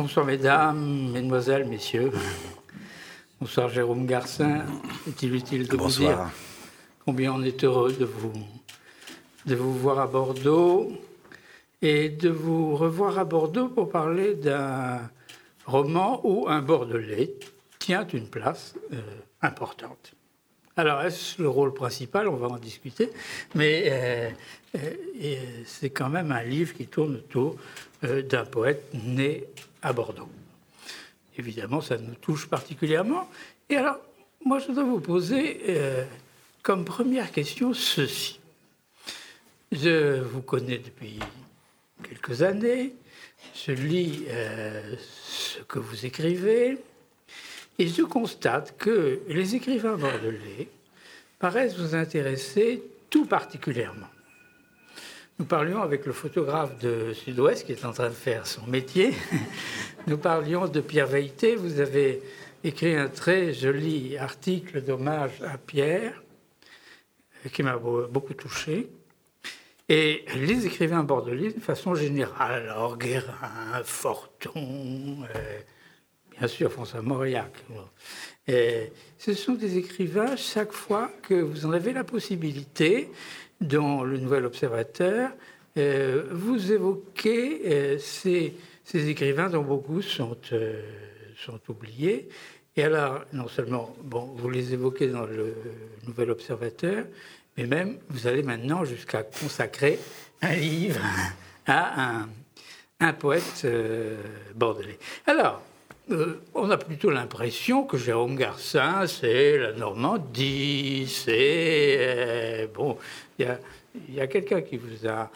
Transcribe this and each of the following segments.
Bonsoir mesdames, mesdemoiselles, messieurs. Bonsoir Jérôme Garcin. Est-il utile de vous dire combien on est heureux de vous voir à Bordeaux et de vous revoir à Bordeaux pour parler d'un roman où un Bordelais tient une place importante. Alors, est-ce le rôle principal? On va en discuter. Mais c'est quand même un livre qui tourne autour d'un poète né à Bordeaux. Évidemment, ça nous touche particulièrement. Et alors, moi, je dois vous poser comme première question ceci. Je vous connais depuis quelques années. Je lis ce que vous écrivez. Et je constate que les écrivains bordelais paraissent vous intéresser tout particulièrement. Nous parlions avec le photographe de Sud-Ouest qui est en train de faire son métier. Nous parlions de Pierre Veilleté. Vous avez écrit un très joli article d'hommage à Pierre qui m'a beaucoup touché. Et les écrivains bordelais, de façon générale, alors Guérin, Forton, bien sûr François Mauriac, ce sont des écrivains, chaque fois que vous en avez la possibilité, dans le Nouvel Observateur, vous évoquez ces écrivains dont beaucoup sont oubliés. Et alors, non seulement vous les évoquez dans le Nouvel Observateur, mais même vous allez maintenant jusqu'à consacrer un livre à un poète bordelais. Alors, on a plutôt l'impression que Jérôme Garcin, c'est la Normandie, c'est... il y a quelqu'un qui vous a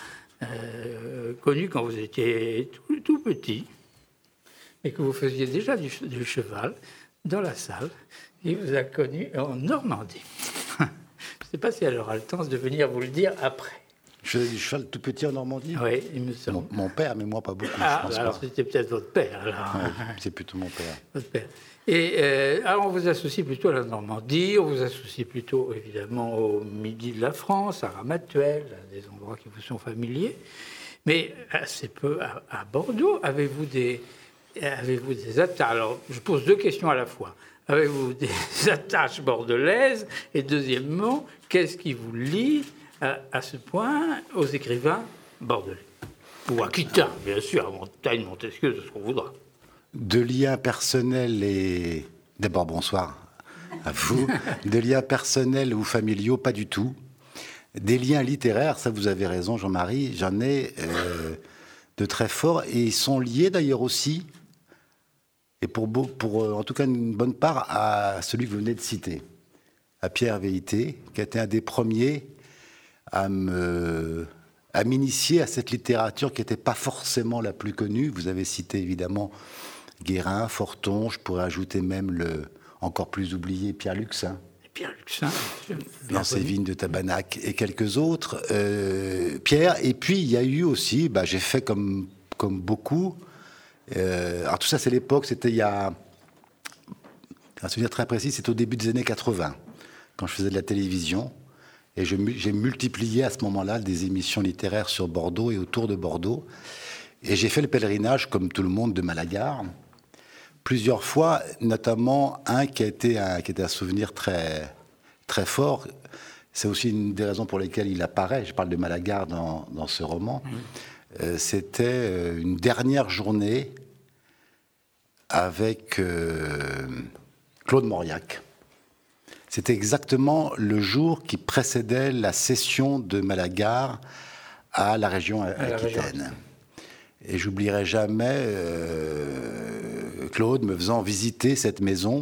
connu quand vous étiez tout petit, et que vous faisiez déjà du cheval dans la salle, il vous a connu en Normandie. Je ne sais pas si elle aura le temps de venir vous le dire après. Je faisais du cheval tout petit en Normandie? Oui, il me semble. Mon père, mais moi pas beaucoup. Ah, je pense alors c'était peut-être votre père. Alors. Ouais, c'est plutôt mon père. Votre père. Et alors on vous associe plutôt à la Normandie, on vous associe plutôt évidemment au midi de la France, à Ramatuelle, à des endroits qui vous sont familiers. Mais assez peu à Bordeaux, avez-vous des attaches? Alors je pose deux questions à la fois. Avez-vous des attaches bordelaises? Et deuxièmement, qu'est-ce qui vous lie à ce point aux écrivains bordelais? Ou aquitains, bien sûr, à Montaigne, Montesquieu, c'est ce qu'on voudra. De liens personnels et... D'abord, bonsoir à vous. De liens personnels ou familiaux, pas du tout. Des liens littéraires, ça vous avez raison, Jean-Marie, j'en ai de très forts. Et ils sont liés d'ailleurs aussi, et pour en tout cas une bonne part, à celui que vous venez de citer, à Pierre Veilleté, qui a été un des premiers à m'initier à cette littérature qui n'était pas forcément la plus connue. Vous avez cité évidemment Guérin, Forton, je pourrais ajouter même le encore plus oublié Pierre Luxin. Pierre Luxin, dans ses vignes de Tabanac et quelques autres. Pierre, et puis il y a eu aussi, j'ai fait comme beaucoup. Alors tout ça c'est l'époque, c'était il y a un souvenir très précis, c'est au début des années 80, quand je faisais de la télévision. Et j'ai multiplié à ce moment-là des émissions littéraires sur Bordeaux et autour de Bordeaux. Et j'ai fait le pèlerinage, comme tout le monde, de Malagar, plusieurs fois, notamment un qui était un souvenir très, très fort. C'est aussi une des raisons pour lesquelles il apparaît. Je parle de Malagar dans ce roman. C'était une dernière journée avec Claude Mauriac. C'était exactement le jour qui précédait la cession de Malagar à la région Aquitaine. Et j'oublierai jamais Claude me faisant visiter cette maison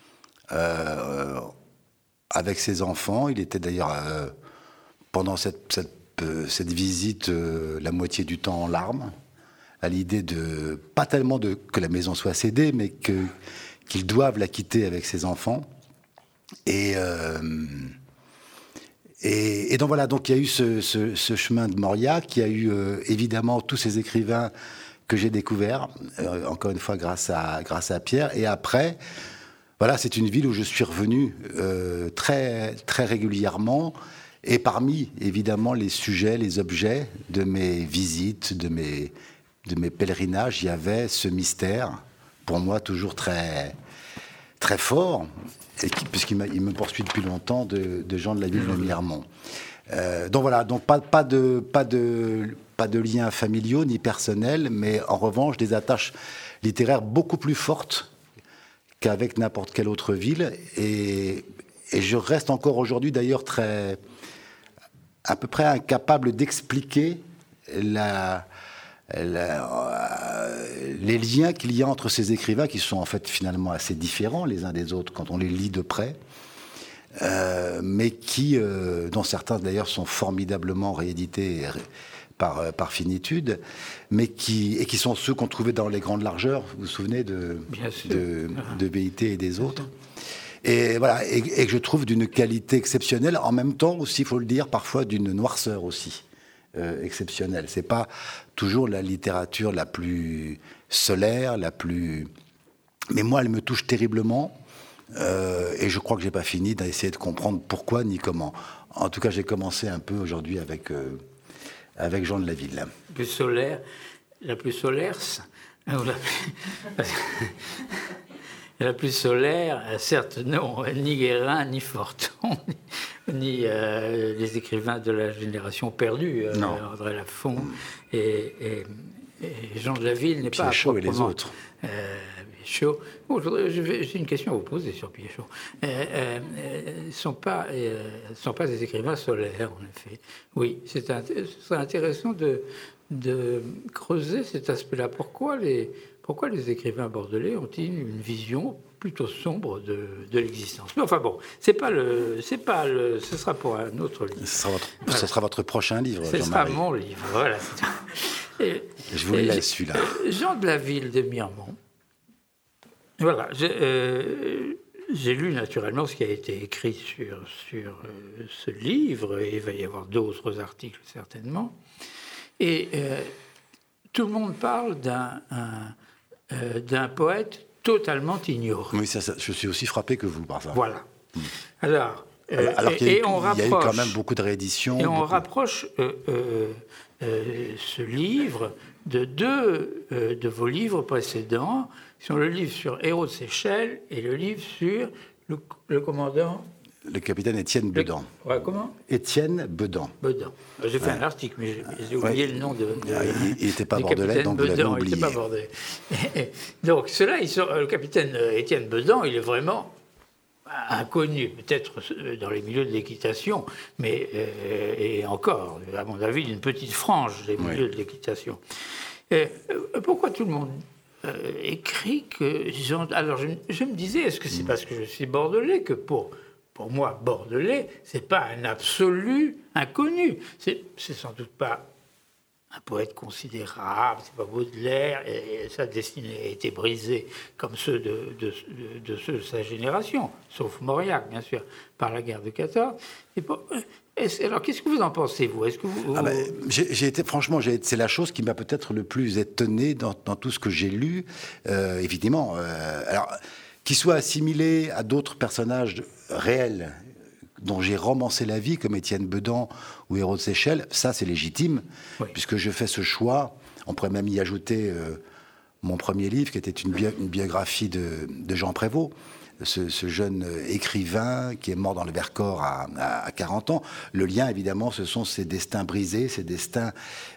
avec ses enfants. Il était d'ailleurs, pendant cette visite, la moitié du temps en larmes, à l'idée de, pas tellement que la maison soit cédée, mais qu'ils doivent la quitter avec ses enfants. Et donc voilà, donc il y a eu ce chemin de Mauriac, il y a eu évidemment tous ces écrivains que j'ai découverts, encore une fois grâce à Pierre. Et après, voilà, c'est une ville où je suis revenu très, très régulièrement. Et parmi, évidemment, les sujets, les objets de mes visites, de mes mes pèlerinages, il y avait ce mystère, pour moi toujours très, très fort, puisqu'il me poursuit depuis longtemps, de Jean de la Ville de Miremont. Donc voilà, donc pas de liens familiaux ni personnels, mais en revanche des attaches littéraires beaucoup plus fortes qu'avec n'importe quelle autre ville. Et je reste encore aujourd'hui d'ailleurs à peu près incapable d'expliquer les liens qu'il y a entre ces écrivains qui sont en fait finalement assez différents les uns des autres quand on les lit de près, mais dont certains d'ailleurs sont formidablement réédités par finitude, mais qui sont ceux qu'on trouvait dans les grandes largeurs, vous vous souvenez de BIT et des autres. Et voilà, et que je trouve d'une qualité exceptionnelle, en même temps aussi, il faut le dire, parfois d'une noirceur aussi exceptionnelle. C'est pas toujours la littérature la plus solaire, mais moi, elle me touche terriblement, et je crois que j'ai pas fini d'essayer de comprendre pourquoi ni comment. En tout cas, j'ai commencé un peu aujourd'hui avec Jean de la Ville. La plus solaire, la plus solaire, certes, non, ni Guérin, ni Forton, ni les écrivains de la génération perdue, André Lafon et Jean de la Ville n'est pas Piéchaud et les autres. Piéchaud. Bon, j'ai une question à vous poser sur Piéchaud. Ne sont pas des écrivains solaires, en effet. Oui, ce serait intéressant de creuser cet aspect-là. Pourquoi les écrivains bordelais ont-ils une vision plutôt sombre de l'existence? Mais enfin bon, ce sera pour un autre livre. Ce sera votre prochain livre, Jean-Marie. Ce sera mon livre, voilà. Je vous le laisse, celui-là. Jean de la Ville de Miremont. Voilà, j'ai lu naturellement ce qui a été écrit sur ce livre, et il va y avoir d'autres articles certainement. Et tout le monde parle d'un poète totalement ignoré. Oui, je suis aussi frappé que vous par ça. Voilà. Alors qu'il y a eu quand même beaucoup de rééditions. Et on rapproche ce livre de deux de vos livres précédents, qui sont le livre sur Hérault de Séchelles et le livre sur le commandant... Le capitaine Étienne Bedan. Comment ? Étienne Bedan. J'ai fait un article, mais j'ai oublié le nom de il n'était pas bordelais, donc vous l'avez oublié. Il n'était pas bordelais. Donc, le capitaine Étienne Bedan, il est vraiment inconnu, peut-être dans les milieux de l'équitation, mais et encore, à mon avis, d'une petite frange des milieux de l'équitation. Pourquoi tout le monde écrit que... Alors, je me disais, est-ce que c'est parce que je suis bordelais que pour moi, bordelais, c'est pas un absolu inconnu. C'est sans doute pas un poète considérable, c'est pas Baudelaire, et sa destinée a été brisée comme ceux de ceux de sa génération, sauf Mauriac, bien sûr, par la guerre de 14. Alors, qu'est-ce que vous en pensez, vous ? Est-ce que vous... franchement, c'est la chose qui m'a peut-être le plus étonné dans tout ce que j'ai lu, évidemment. Alors, qu'il soit assimilé à d'autres personnages réels dont j'ai romancé la vie, comme Étienne Bedan ou Hérault de Séchelles, ça c'est légitime, puisque je fais ce choix. On pourrait même y ajouter mon premier livre, qui était une biographie de Jean Prévost, ce jeune écrivain qui est mort dans le Vercors à 40 ans. Le lien, évidemment, ce sont ses destins brisés, ses destins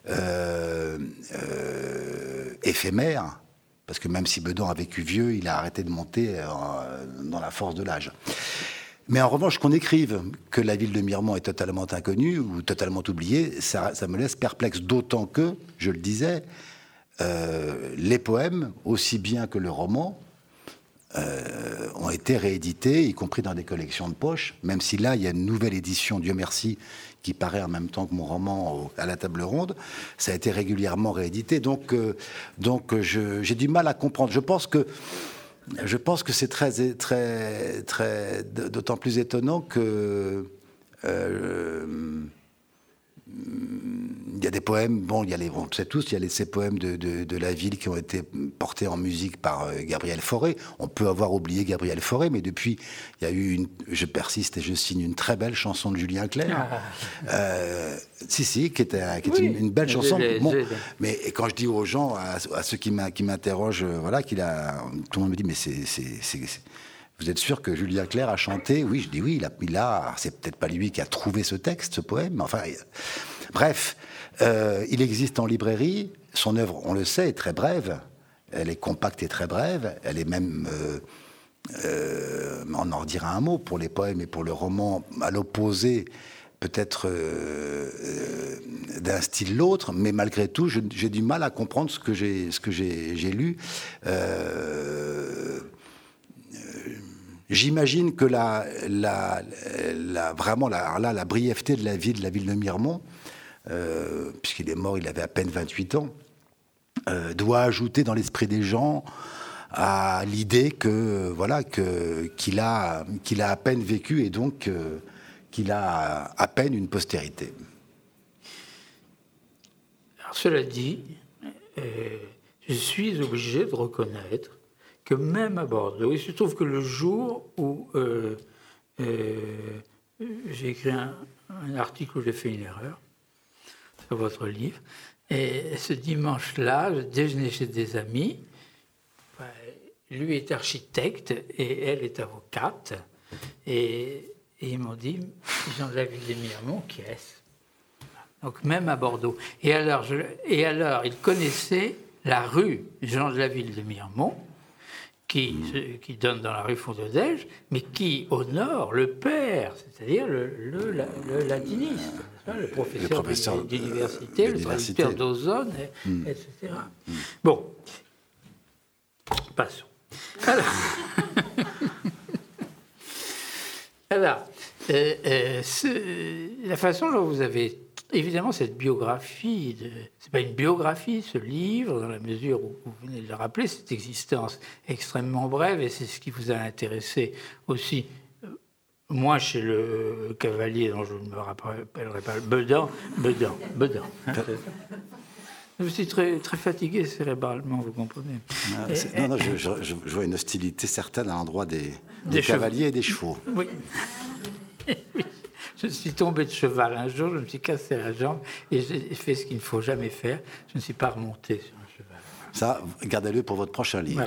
éphémères, parce que même si Bedan a vécu vieux, il a arrêté de monter dans la force de l'âge. Mais en revanche, qu'on écrive que la ville de Miremont est totalement inconnue ou totalement oubliée, ça me laisse perplexe, d'autant que, je le disais, les poèmes, aussi bien que le roman, ont été réédités, y compris dans des collections de poche, même si là, il y a une nouvelle édition, Dieu merci, qui paraît en même temps que mon roman à la table ronde. Ça a été régulièrement réédité, donc j'ai du mal à comprendre. Je pense que c'est très, très, très, d'autant plus étonnant que il y a des poèmes, bon, on sait tous, il y a ces poèmes de la ville qui ont été portés en musique par Gabriel Fauré. On peut avoir oublié Gabriel Fauré, mais depuis, il y a eu je persiste et je signe une très belle chanson de Julien Clerc. Qui était une belle chanson. Mais quand je dis aux gens, à ceux qui m'interrogent, voilà, tout le monde me dit, mais vous êtes sûr que Julien Clerc a chanté? Oui, je dis oui, c'est peut-être pas lui qui a trouvé ce texte, ce poème, mais enfin, bref, il existe en librairie, son œuvre, on le sait, est très brève, elle est compacte et très brève, elle est même, on en dira un mot pour les poèmes et pour le roman, à l'opposé, peut-être d'un style l'autre, mais malgré tout, j'ai du mal à comprendre ce que j'ai lu. J'imagine que vraiment la brièveté de la vie de Miremont, puisqu'il est mort, il avait à peine 28 ans, doit ajouter dans l'esprit des gens à l'idée qu'il a à peine vécu et donc qu'il a à peine une postérité. Alors, cela dit, je suis obligé de reconnaître que même à Bordeaux, il se trouve que le jour où j'ai écrit un article où j'ai fait une erreur sur votre livre, et ce dimanche-là, je déjeunais chez des amis, lui est architecte et elle est avocate, et ils m'ont dit, Jean de la Ville de Miremont, qui est-ce? Donc même à Bordeaux. Et alors, ils connaissaient la rue Jean de la Ville de Miremont, qui donne dans la rue Fondodège, mais qui, au nord, le père, c'est-à-dire le latiniste, le professeur d'université, le traducteur d'Ozone, etc. Bon, passons. Alors, la façon dont vous avez... Évidemment, cette biographie, c'est pas une biographie, ce livre, dans la mesure où vous venez de le rappeler, cette existence extrêmement brève, et c'est ce qui vous a intéressé aussi, moi, chez le cavalier, dont je ne me rappellerai pas, Bedan. Hein, je suis très, très fatigué cérébralement, vous comprenez. Je vois une hostilité certaine à l'endroit des cavaliers et des chevaux. Oui. Je suis tombé de cheval un jour, je me suis cassé la jambe et j'ai fait ce qu'il ne faut jamais faire. Je ne suis pas remonté sur un cheval. Ça, gardez-le pour votre prochain livre.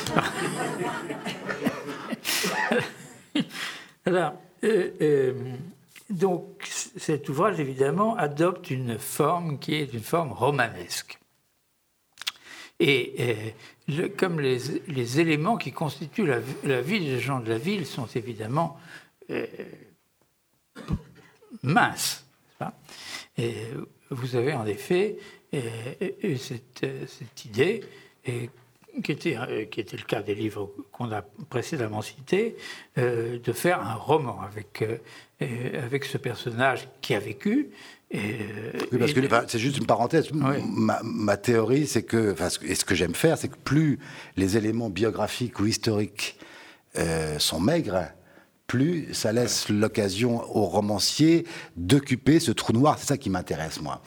Voilà. Alors, donc, cet ouvrage, évidemment, adopte une forme qui est une forme romanesque. Et comme les éléments qui constituent la vie des gens de la ville sont évidemment... mince. Et vous avez en effet cette idée, qui était le cas des livres qu'on a précédemment cités, de faire un roman avec ce personnage qui a vécu. Oui, parce que c'est juste une parenthèse. Oui. Ma théorie, c'est que, et ce que j'aime faire, c'est que plus les éléments biographiques ou historiques sont maigres, plus ça laisse l'occasion au romancier d'occuper ce trou noir. C'est ça qui m'intéresse, moi.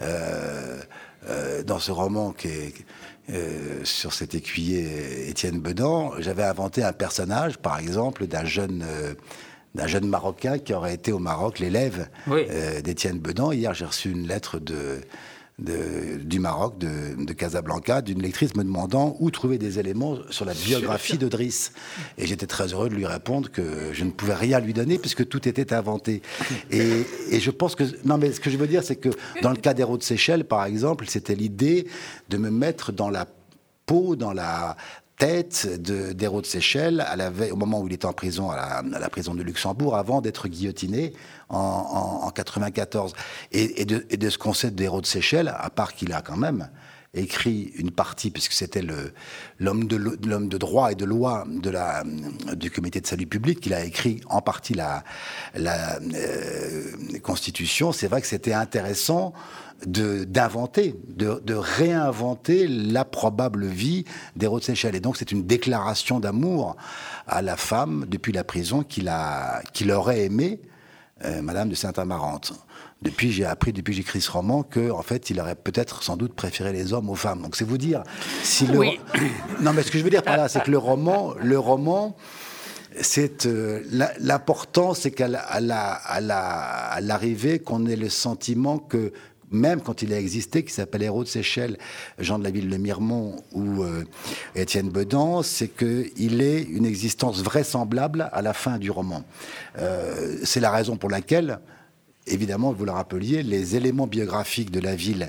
Dans ce roman qui est sur cet écuyer Étienne Bedan, j'avais inventé un personnage, par exemple, d'un jeune d'un jeune Marocain qui aurait été au Maroc, l'élève d'Étienne Bedan. Hier, j'ai reçu une lettre du Maroc, de Casablanca, d'une lectrice me demandant où trouver des éléments sur la biographie de Driss. Et j'étais très heureux de lui répondre que je ne pouvais rien lui donner puisque tout était inventé. Et je pense que... Non, mais ce que je veux dire, c'est que dans le cas d'Hérault de Séchelles, par exemple, c'était l'idée de me mettre dans la peau, dans la tête d'Hérault de Séchelles au moment où il était en prison, à la prison de Luxembourg, avant d'être guillotiné en 94. Et de ce qu'on sait d'Hérault de Séchelles, à part qu'il a quand même écrit une partie, puisque c'était l'homme de droit et de loi du comité de salut public, qu'il a écrit en partie la Constitution. C'est vrai que c'était intéressant de réinventer la probable vie d'Hérault de Séchelles. Et donc c'est une déclaration d'amour à la femme depuis la prison qu'il aurait aimé, Madame de Saint-Amarante. J'ai appris depuis que j'écris ce roman que, en fait, il aurait peut-être sans doute préféré les hommes aux femmes. Donc c'est vous dire si Oui. Non, mais ce que je veux dire par là, c'est que le roman, c'est l'important, c'est qu'à l'arrivée, qu'on ait le sentiment que même quand il a existé, qui s'appelle Héros de Seychelles, Jean de la Ville de Miremont ou Étienne Bedan, c'est qu'il ait une existence vraisemblable à la fin du roman. C'est la raison pour laquelle, évidemment, vous le rappeliez, les éléments biographiques de la ville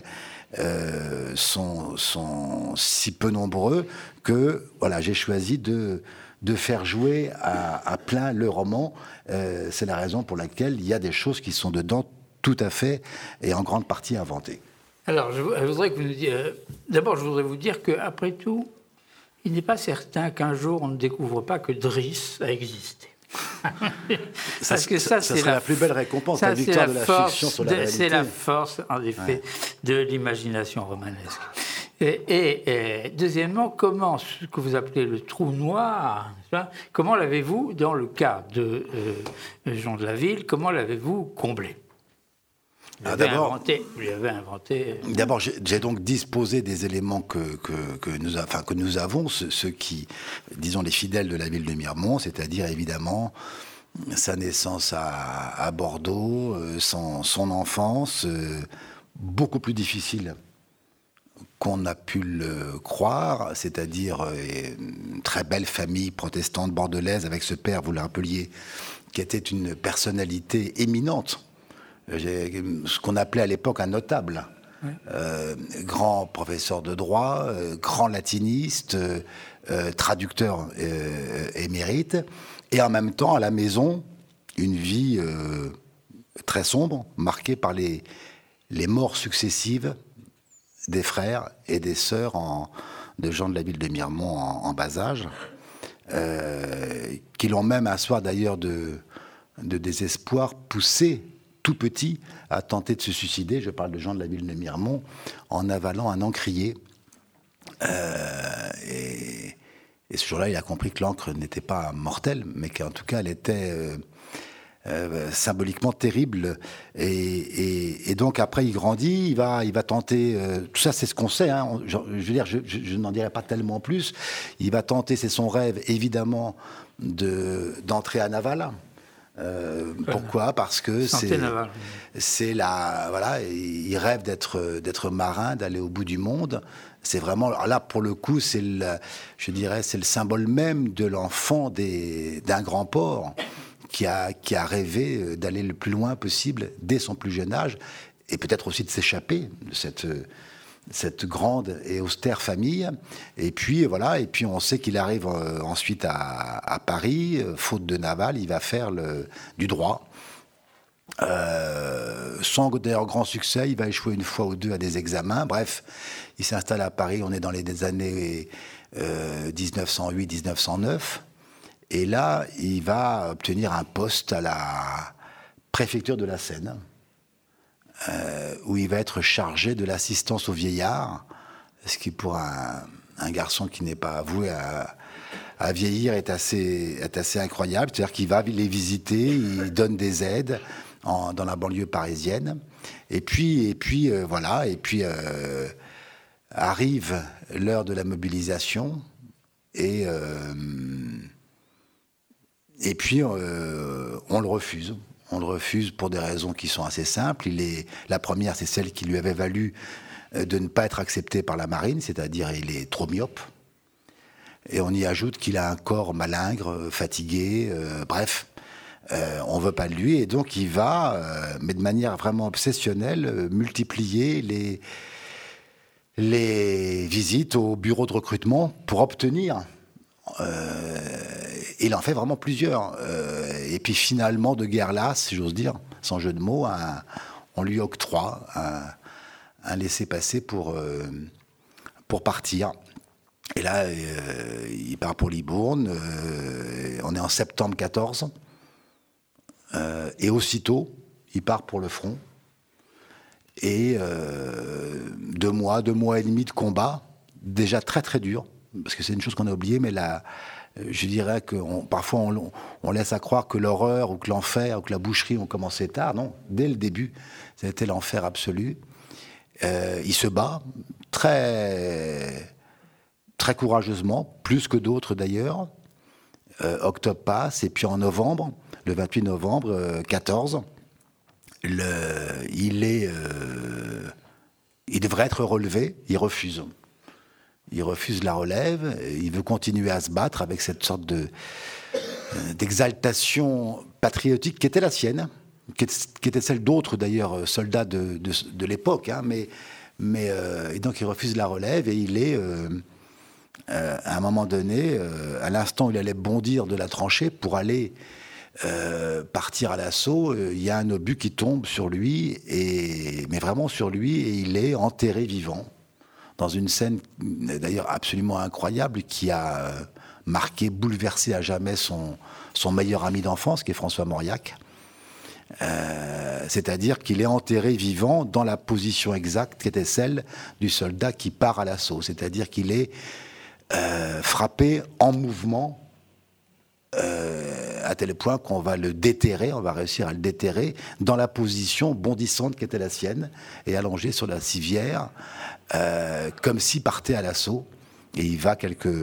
sont si peu nombreux que voilà, j'ai choisi de faire jouer à plein le roman. C'est la raison pour laquelle il y a des choses qui sont dedans tout à fait et en grande partie inventées. Alors, je voudrais que vous nous disiez... D'abord, je voudrais vous dire qu'après tout, il n'est pas certain qu'un jour on ne découvre pas que Driss a existé. Parce que ça c'est la plus belle récompense, la victoire de la fiction sur la réalité. C'est la force, en effet, de l'imagination romanesque. Et deuxièmement, comment ce que vous appelez le trou noir, comment l'avez-vous, dans le cas de Jean de la Ville, comment l'avez-vous comblé ? Vous l'avez inventé. D'abord, j'ai donc disposé des éléments que nous avons, ceux qui, disons, les fidèles de la ville de Miremont, c'est-à-dire évidemment sa naissance à Bordeaux, son enfance, beaucoup plus difficile qu'on a pu le croire, c'est-à-dire une très belle famille protestante bordelaise avec ce père, vous le rappeliez, qui était une personnalité éminente. Ce qu'on appelait à l'époque un notable, grand professeur de droit, grand latiniste, traducteur émérite, et en même temps à la maison une vie très sombre, marquée par les morts successives des frères et des sœurs de Jean de la Ville de Miremont en bas âge, qui l'ont même un soir d'ailleurs de désespoir poussé tout petit, à tenter de se suicider, je parle de Jean de la Ville de Miremont, en avalant un encrier. Et ce jour-là, il a compris que l'encre n'était pas mortelle, mais qu'en tout cas, elle était symboliquement terrible. Et donc, après, il grandit, il va tenter... tout ça, c'est ce qu'on sait. Hein, je veux dire, je n'en dirai pas tellement plus. Il va tenter, c'est son rêve, évidemment, d'entrer à Naval. Pourquoi ? Parce que c'est la voilà, il rêve d'être marin, d'aller au bout du monde. C'est vraiment là pour le coup, c'est le symbole même de l'enfant d'un grand port qui a rêvé d'aller le plus loin possible dès son plus jeune âge et peut-être aussi de s'échapper de cette grande et austère famille. Et puis voilà, et puis on sait qu'il arrive ensuite à Paris, faute de Naval, il va faire du droit. Sans d'ailleurs grand succès, il va échouer une fois ou deux à des examens. Bref, il s'installe à Paris, on est dans les années 1908-1909. Et là, il va obtenir un poste à la préfecture de la Seine. Où il va être chargé de l'assistance aux vieillards, ce qui pour un garçon qui n'est pas voué à vieillir est assez incroyable. C'est-à-dire qu'il va les visiter, il donne des aides dans la banlieue parisienne. Et puis voilà, et puis arrive l'heure de la mobilisation et puis on le refuse. On le refuse pour des raisons qui sont assez simples. La première, c'est celle qui lui avait valu de ne pas être accepté par la marine, c'est-à-dire il est trop myope. Et on y ajoute qu'il a un corps malingre, fatigué, bref, on veut pas de lui. Et donc il va, mais de manière vraiment obsessionnelle, multiplier les visites au bureau de recrutement pour obtenir... il en fait vraiment plusieurs. Et puis finalement, de guerre lasse, si j'ose dire, sans jeu de mots, on lui octroie un laissez-passer pour partir. Et là, il part pour Libourne. On est en septembre 14. Et aussitôt, il part pour le front. Et 2 mois et demi de combat, déjà très très dur. parce que c'est une chose qu'on a oubliée, mais je dirais que parfois on laisse à croire que l'horreur ou que l'enfer ou que la boucherie ont commencé tard. Non, dès le début, ça a été l'enfer absolu. Il se bat très, très courageusement, plus que d'autres d'ailleurs. Octobre passe, et puis en novembre, le 28 novembre 14, il devrait être relevé, il refuse. Il refuse la relève, il veut continuer à se battre avec cette sorte d'exaltation patriotique qui était la sienne, qui était celle d'autres d'ailleurs soldats de l'époque, hein, et donc il refuse la relève et il est, à un moment donné, à l'instant où il allait bondir de la tranchée pour aller partir à l'assaut, il y a un obus qui tombe sur lui, mais vraiment sur lui, et il est enterré vivant. Dans une scène d'ailleurs absolument incroyable qui a marqué, bouleversé à jamais son meilleur ami d'enfance, qui est François Mauriac. C'est-à-dire qu'il est enterré vivant dans la position exacte qui était celle du soldat qui part à l'assaut. C'est-à-dire qu'il est frappé en mouvement à tel point qu'on va le déterrer, on va réussir à le déterrer dans la position bondissante qui était la sienne et allongé sur la civière, comme s'il partait à l'assaut. Et il va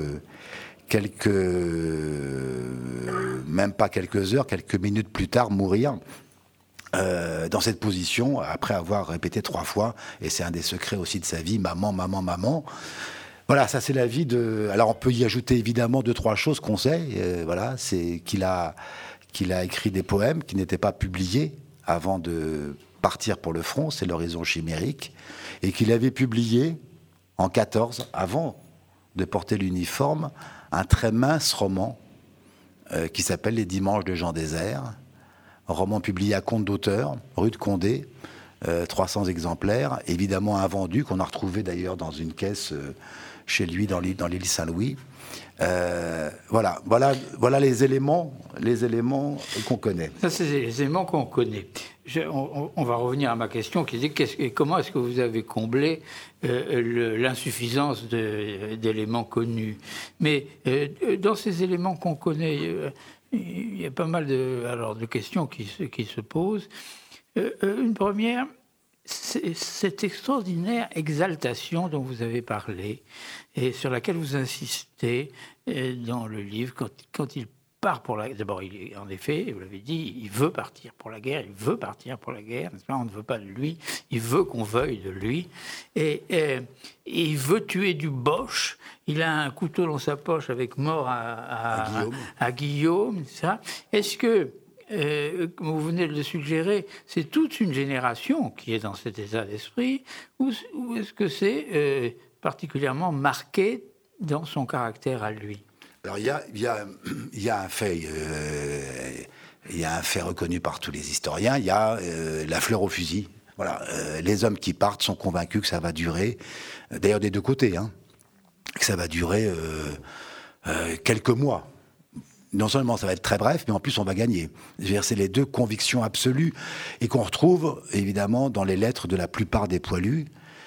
même pas quelques heures, quelques minutes plus tard, mourir dans cette position, après avoir répété 3 fois, et c'est un des secrets aussi de sa vie, maman, maman, maman. Voilà, ça c'est la vie de... Alors on peut y ajouter évidemment 2-3 choses qu'on sait. Voilà, c'est qu'il a écrit des poèmes qui n'étaient pas publiés avant de partir pour le front, c'est l'horizon chimérique, et qu'il avait publié en 14, avant de porter l'uniforme, un très mince roman qui s'appelle Les Dimanches de Jean Désert, un roman publié à compte d'auteur, rue de Condé, 300 exemplaires, évidemment invendu, qu'on a retrouvé d'ailleurs dans une caisse chez lui dans l'île Saint-Louis. Voilà les éléments qu'on connaît. Ça, c'est les éléments qu'on connaît. On va revenir à ma question qui dit comment est-ce que vous avez comblé l'insuffisance d'éléments connus. Mais dans ces éléments qu'on connaît, il y a pas mal de questions qui se posent. Une première, c'est cette extraordinaire exaltation dont vous avez parlé et sur laquelle vous insistez dans le livre quand il part pour la guerre. D'abord, en effet, vous l'avez dit, il veut partir pour la guerre, n'est-ce pas ? On ne veut pas de lui, il veut qu'on veuille de lui, et il veut tuer du Boche. Il a un couteau dans sa poche avec mort à Guillaume, ça. Est-ce que comme vous venez de le suggérer, c'est toute une génération qui est dans cet état d'esprit, ou est-ce que c'est particulièrement marqué dans son caractère à lui ? Alors il y a un fait, reconnu par tous les historiens, il y a la fleur au fusil. Voilà, les hommes qui partent sont convaincus que ça va durer, d'ailleurs des deux côtés, hein, que ça va durer quelques mois. Non seulement ça va être très bref, mais en plus on va gagner. C'est les deux convictions absolues et qu'on retrouve évidemment dans les lettres de la plupart des poilus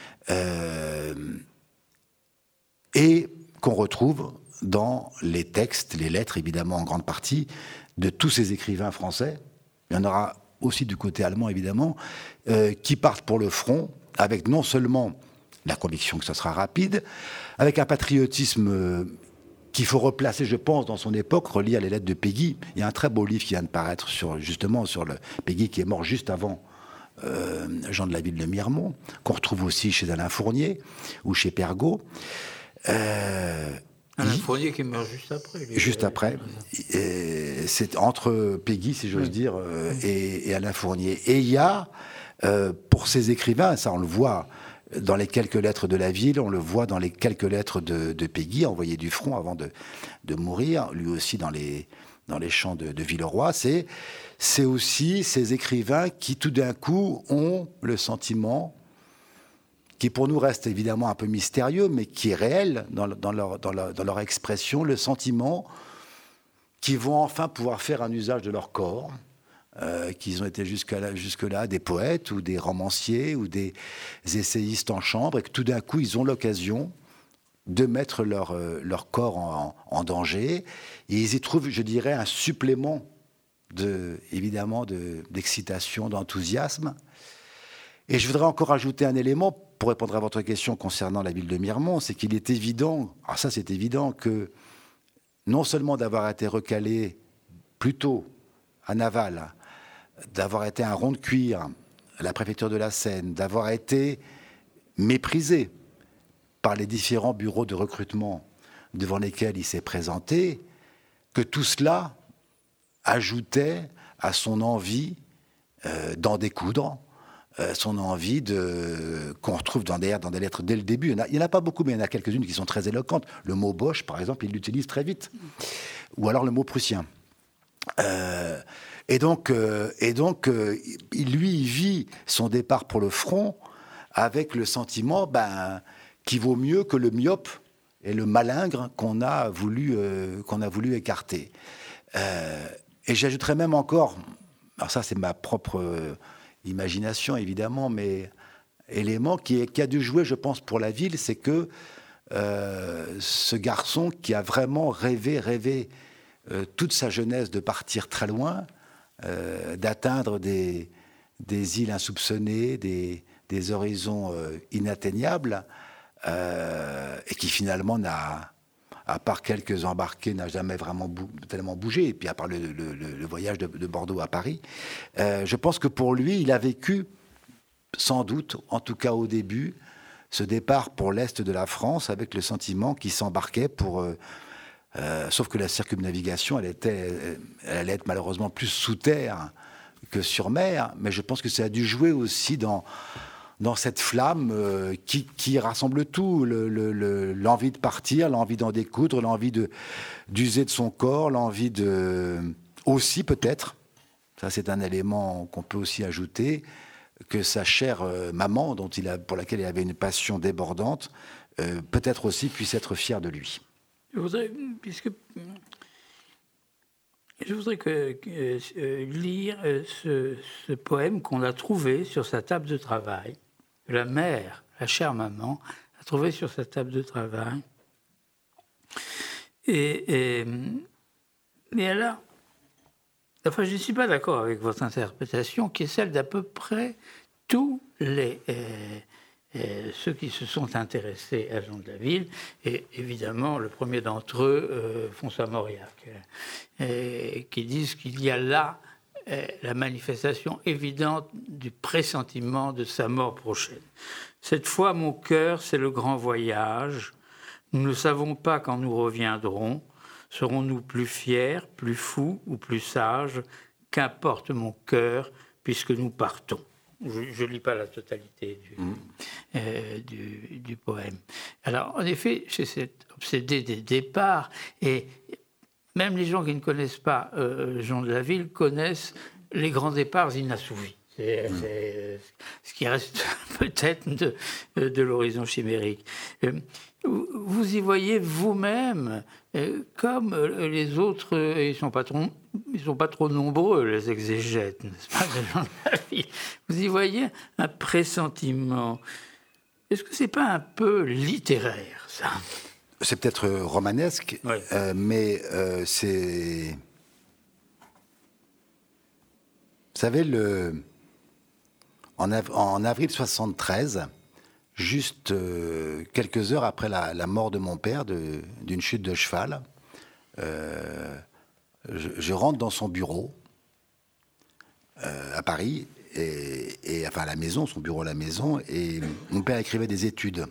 et qu'on retrouve dans les textes, les lettres évidemment en grande partie de tous ces écrivains français. Il y en aura aussi du côté allemand évidemment, qui partent pour le front avec non seulement la conviction que ça sera rapide, avec un patriotisme qu'il faut replacer, je pense, dans son époque, relié à les lettres de Péguy. Il y a un très beau livre qui vient de paraître sur le Péguy qui est mort juste avant Jean de la Ville de Miremont, qu'on retrouve aussi chez Alain Fournier ou chez Pergaud. Alain Fournier qui est mort juste après. Juste après. C'est entre Péguy, si j'ose dire, et Alain Fournier. Et il y a, pour ces écrivains, ça on le voit dans les quelques lettres de la ville, on le voit dans les quelques lettres de Péguy, envoyé du front avant de mourir, lui aussi dans les champs de Villeroy, c'est aussi ces écrivains qui tout d'un coup ont le sentiment, qui pour nous reste évidemment un peu mystérieux, mais qui est réel dans leur expression, le sentiment qu'ils vont enfin pouvoir faire un usage de leur corps, qu'ils ont été jusque-là des poètes ou des romanciers ou des essayistes en chambre, et que tout d'un coup ils ont l'occasion, de mettre leur corps en danger. Et ils y trouvent, je dirais, un supplément d'excitation, d'enthousiasme. Et je voudrais encore ajouter un élément pour répondre à votre question concernant la ville de Miremont, c'est qu'il est évident, alors ça c'est évident, que non seulement d'avoir été recalé plus tôt à Naval, d'avoir été un rond de cuir à la préfecture de la Seine, d'avoir été méprisé par les différents bureaux de recrutement devant lesquels il s'est présenté, que tout cela ajoutait à son envie d'en découdre, son envie qu'on retrouve dans des lettres dès le début. Il n'y en a pas beaucoup, mais il y en a quelques-unes qui sont très éloquentes. Le mot Boche, par exemple, il l'utilise très vite. Ou alors le mot prussien. Et donc, il vit son départ pour le front avec le sentiment qu'il vaut mieux que le myope et le malingre qu'on a voulu écarter. Et j'ajouterais même encore, alors ça c'est ma propre imagination évidemment, mais élément qui a dû jouer, je pense, pour la ville, c'est que ce garçon qui a vraiment rêvé toute sa jeunesse de partir très loin, d'atteindre des îles insoupçonnées, des horizons inatteignables, et qui finalement à part quelques embarqués, n'a jamais vraiment tellement bougé, et puis à part le voyage de Bordeaux à Paris, je pense que pour lui, il a vécu, sans doute, en tout cas au début, ce départ pour l'Est de la France, avec le sentiment qu'il s'embarquait pour... sauf que la circumnavigation, elle allait être malheureusement plus sous terre que sur mer, mais je pense que ça a dû jouer aussi dans cette flamme qui rassemble tout, l'envie de partir, l'envie d'en découdre, l'envie d'user de son corps, l'envie aussi peut-être, ça c'est un élément qu'on peut aussi ajouter, que sa chère maman, pour laquelle il avait une passion débordante, peut-être aussi puisse être fière de lui. Je voudrais lire ce poème qu'on a trouvé sur sa table de travail. La mère, la chère maman, a trouvé sur sa table de travail. Et alors, enfin, je ne suis pas d'accord avec votre interprétation, qui est celle d'à peu près tous ceux qui se sont intéressés à Jean de la Ville, et évidemment, le premier d'entre eux, François Mauriac, qui disent qu'il y a là la manifestation évidente du pressentiment de sa mort prochaine. Cette fois, mon cœur, c'est le grand voyage. Nous ne savons pas quand nous reviendrons. Serons-nous plus fiers, plus fous ou plus sages? Qu'importe mon cœur, puisque nous partons. Je ne lis pas la totalité du poème. Alors, en effet, j'ai cet obsédé des départs, et même les gens qui ne connaissent pas Jean de la Ville connaissent les grands départs inassouvis. C'est ce qui reste peut-être de l'horizon chimérique. Vous y voyez vous-même, comme les autres, ils sont pas trop nombreux, les exégètes, n'est-ce pas, de Jean de la Ville. Vous y voyez un pressentiment. Est-ce que c'est pas un peu littéraire, ça? C'est peut-être romanesque, oui. Mais c'est... Vous savez, en avril 1973, juste quelques heures après la mort de mon père, d'une chute de cheval, je rentre dans son bureau à Paris, enfin à la maison, son bureau à la maison, et mon père écrivait des études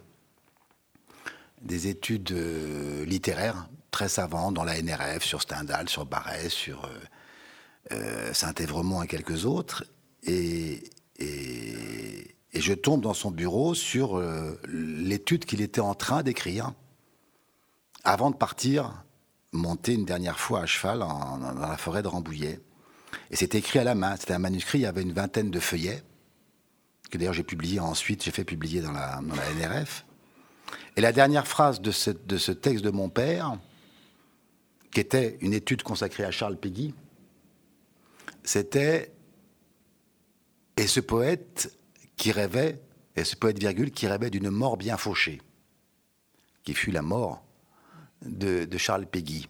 littéraires très savantes dans la NRF, sur Stendhal, sur Barrès, sur Saint-Évremont et quelques autres, et je tombe dans son bureau sur l'étude qu'il était en train d'écrire avant de partir monter une dernière fois à cheval dans la forêt de Rambouillet. Et c'était écrit à la main, c'était un manuscrit, il y avait une vingtaine de feuillets, que d'ailleurs j'ai fait publier dans la NRF. Et la dernière phrase de ce texte de mon père, qui était une étude consacrée à Charles Péguy, c'était « Et ce poète virgule, qui rêvait d'une mort bien fauchée. qui fut la mort de Charles Péguy.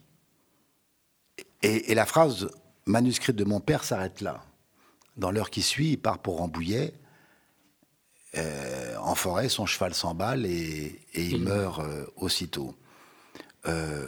Et la phrase manuscrite de mon père s'arrête là. Dans l'heure qui suit, il part pour Rambouillet. En forêt, son cheval s'emballe et il meurt aussitôt. Alors,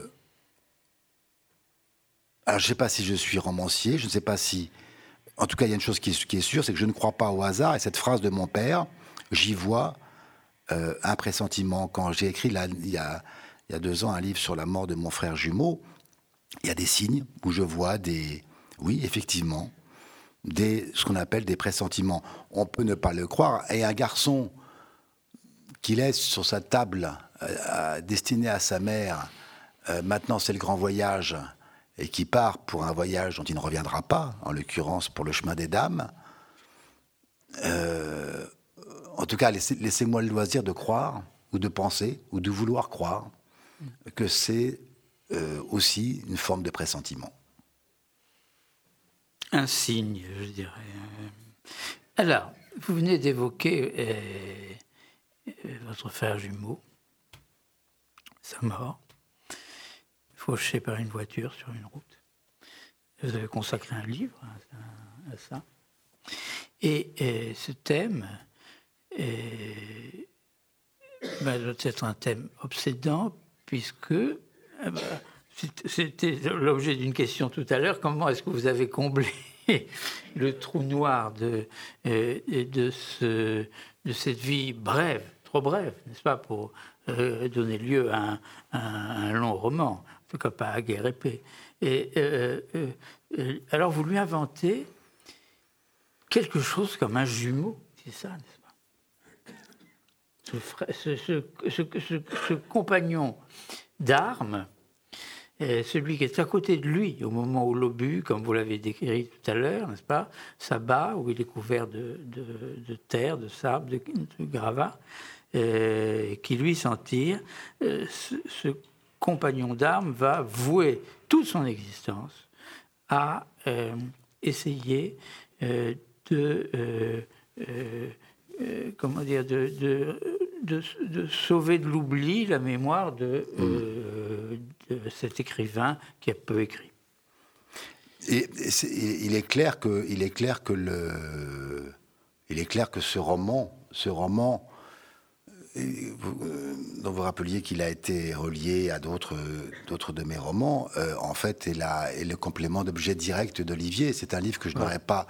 je ne sais pas si je suis romancier, je ne sais pas si... En tout cas, il y a une chose qui est sûre, c'est que je ne crois pas au hasard. Et cette phrase de mon père, j'y vois un pressentiment. Quand j'ai écrit, il y a 2 ans, un livre sur la mort de mon frère jumeau, il y a des signes où je vois oui, effectivement, ce qu'on appelle des pressentiments. On peut ne pas le croire. Et un garçon qui laisse sur sa table, destiné à sa mère, maintenant c'est le grand voyage, et qui part pour un voyage dont il ne reviendra pas, en l'occurrence pour le chemin des dames, en tout cas, laissez-moi le loisir de croire, ou de penser, ou de vouloir croire, que c'est aussi une forme de pressentiment. Un signe, je dirais. Alors, vous venez d'évoquer votre frère jumeau, sa mort, fauché par une voiture sur une route. Vous avez consacré un livre à ça. Et ce thème doit être un thème obsédant, puisque c'était l'objet d'une question tout à l'heure. Comment est-ce que vous avez comblé le trou noir de cette vie brève, trop brève, n'est-ce pas, pour donner lieu à un long roman, en tout cas pas à Guerre et Paix. Alors vous lui inventez quelque chose comme un jumeau, c'est ça, n'est-ce pas, ce compagnon d'armes, celui qui est à côté de lui au moment où l'obus, comme vous l'avez décrit tout à l'heure, n'est-ce pas, s'abat, où il est couvert de terre, de sable, de gravats, qui lui s'en tire. Ce compagnon d'armes va vouer toute son existence à essayer de sauver de l'oubli la mémoire de cet écrivain qui a peu écrit. Et il est clair que ce roman dont vous rappeliez qu'il a été relié à d'autres de mes romans, en fait, est le complément d'objet direct d'Olivier. C'est un livre que je n'aurais pas...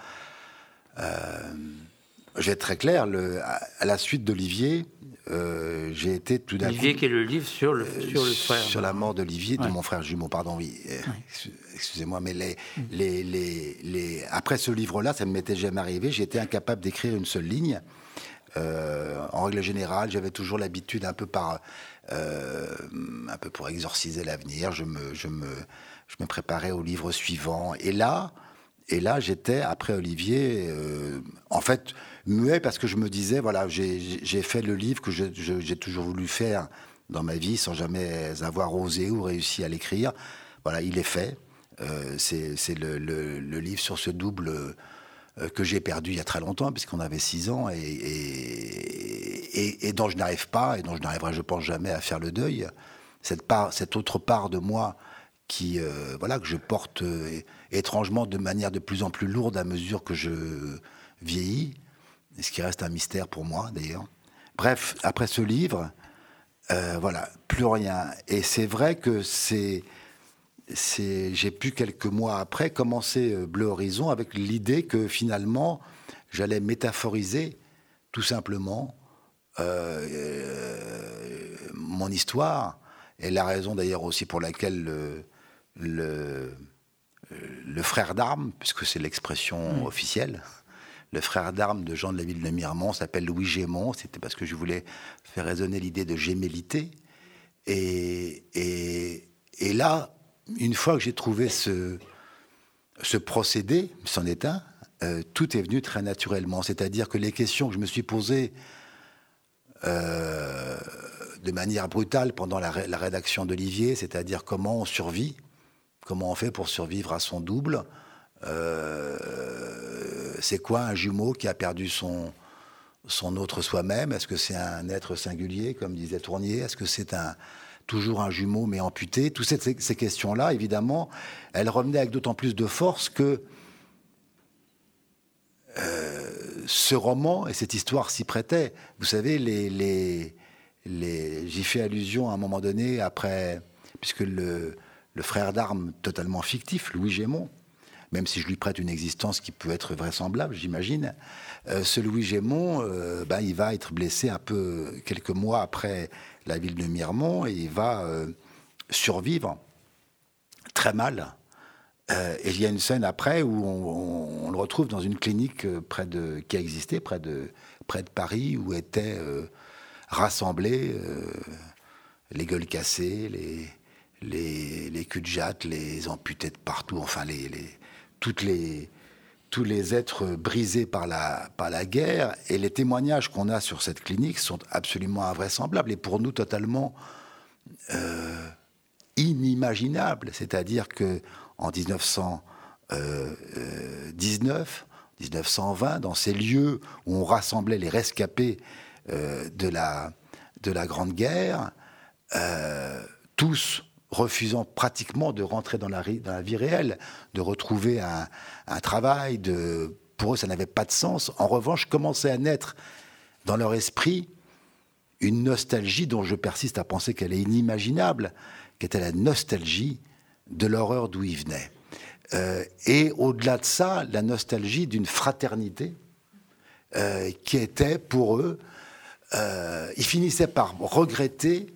je vais être très clair, à la suite d'Olivier, j'ai été tout d'un coup... Olivier qui est le livre sur le frère. Sur la mort d'Olivier, de mon frère jumeau, pardon, oui. Excusez-moi, mais après ce livre-là, ça ne m'était jamais arrivé, j'ai été incapable d'écrire une seule ligne. En règle générale, j'avais toujours l'habitude, un peu pour exorciser l'avenir, je me préparais au livre suivant. Et là, j'étais, après Olivier, en fait, muet, parce que je me disais, voilà, j'ai fait le livre que j'ai toujours voulu faire dans ma vie, sans jamais avoir osé ou réussi à l'écrire. Voilà, il est fait. C'est le livre sur ce double que j'ai perdu il y a très longtemps, puisqu'on avait 6 ans, et dont je n'arrive pas, et dont je n'arriverai, je pense, jamais à faire le deuil. Cette autre part de moi que je porte étrangement de manière de plus en plus lourde à mesure que je vieillis, et ce qui reste un mystère pour moi, d'ailleurs. Bref, après ce livre, plus rien. Et c'est vrai que j'ai pu, quelques mois après, commencer Bleu Horizon avec l'idée que finalement, j'allais métaphoriser tout simplement mon histoire, et la raison d'ailleurs aussi pour laquelle le frère d'armes, puisque c'est l'expression officielle, le frère d'armes de Jean de la Ville de Miremont s'appelle Louis Gémont. C'était parce que je voulais faire résonner l'idée de gémellité. Et là, une fois que j'ai trouvé ce procédé, c'en est un, tout est venu très naturellement. C'est-à-dire que les questions que je me suis posées de manière brutale pendant la rédaction d'Olivier, c'est-à-dire comment on survit, comment on fait pour survivre à son double, c'est quoi un jumeau qui a perdu son autre soi-même? Est-ce que c'est un être singulier, comme disait Tournier? Est-ce que c'est toujours un jumeau mais amputé. Toutes ces questions-là, évidemment, elles revenaient avec d'autant plus de force que ce roman et cette histoire s'y prêtaient. Vous savez, j'y fais allusion à un moment donné, après, puisque le frère d'armes totalement fictif, Louis Gémon, même si je lui prête une existence qui peut être vraisemblable, j'imagine, ce Louis Gémon, il va être blessé un peu quelques mois après la ville de Miremont, et il va survivre très mal. Et il y a une scène après où on le retrouve dans une clinique qui a existé près de Paris, où étaient rassemblés les gueules cassées, les culs de jatte, les amputés de partout, enfin tous les êtres brisés par la guerre. Et les témoignages qu'on a sur cette clinique sont absolument invraisemblables et pour nous totalement inimaginables. C'est-à-dire que en 1919, 1920, dans ces lieux où on rassemblait les rescapés de la Grande Guerre, tous refusant pratiquement de rentrer dans la vie réelle, de retrouver un travail, pour eux ça n'avait pas de sens. En revanche, commençait à naître dans leur esprit une nostalgie dont je persiste à penser qu'elle est inimaginable, qui était la nostalgie de l'horreur d'où ils venaient. Et au-delà de ça, la nostalgie d'une fraternité qui était pour eux, ils finissaient par regretter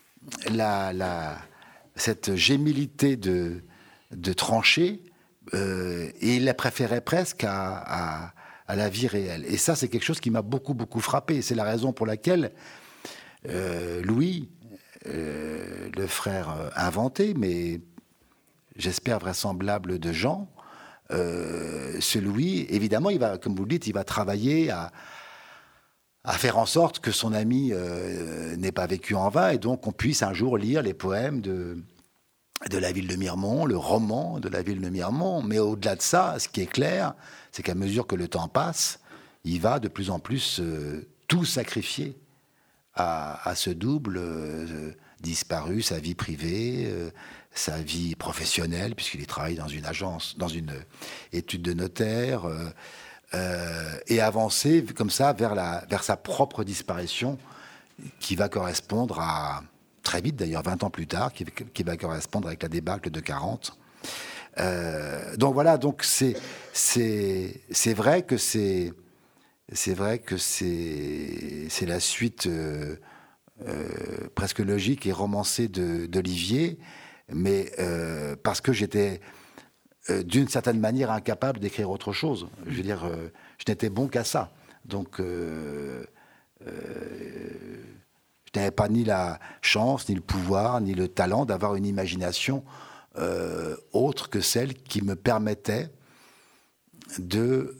cette gémilité de tranchées, et ils la préféraient presque à la vie réelle. Et ça, c'est quelque chose qui m'a beaucoup, beaucoup frappé. C'est la raison pour laquelle Louis, le frère inventé, mais j'espère vraisemblable de Jean, ce Louis, évidemment, il va, comme vous le dites, il va travailler à faire en sorte que son ami n'ait pas vécu en vain, et donc qu'on puisse un jour lire les poèmes de la ville de Miremont, le roman de la ville de Miremont. Mais au-delà de ça, ce qui est clair, c'est qu'à mesure que le temps passe, il va de plus en plus tout sacrifier à ce double disparu, sa vie privée, sa vie professionnelle, puisqu'il travaille dans une agence, dans une étude de notaire, et avancer comme ça vers sa propre disparition, qui va correspondre à, très vite d'ailleurs, 20 ans plus tard, qui va correspondre avec la débâcle de 40. Donc voilà, donc c'est vrai que c'est la suite presque logique et romancée d'Olivier, mais parce que j'étais d'une certaine manière incapable d'écrire autre chose. Je veux dire, je n'étais bon qu'à ça. Donc, je n'avais pas ni la chance, ni le pouvoir, ni le talent d'avoir une imagination autre que celle qui me permettait de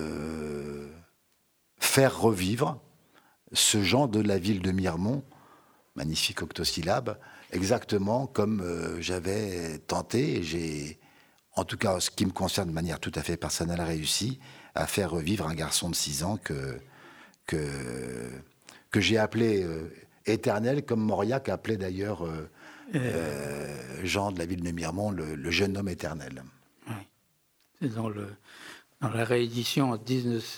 faire revivre ce Jean de la ville de Miremont, magnifique octosyllabe, exactement comme j'avais tenté, et j'ai, en tout cas, ce qui me concerne de manière tout à fait personnelle, réussi à faire revivre un garçon de 6 ans que j'ai appelé éternel, comme Mauriac appelait d'ailleurs Jean de la ville de Miremont le jeune homme éternel. Oui. C'est dans la réédition en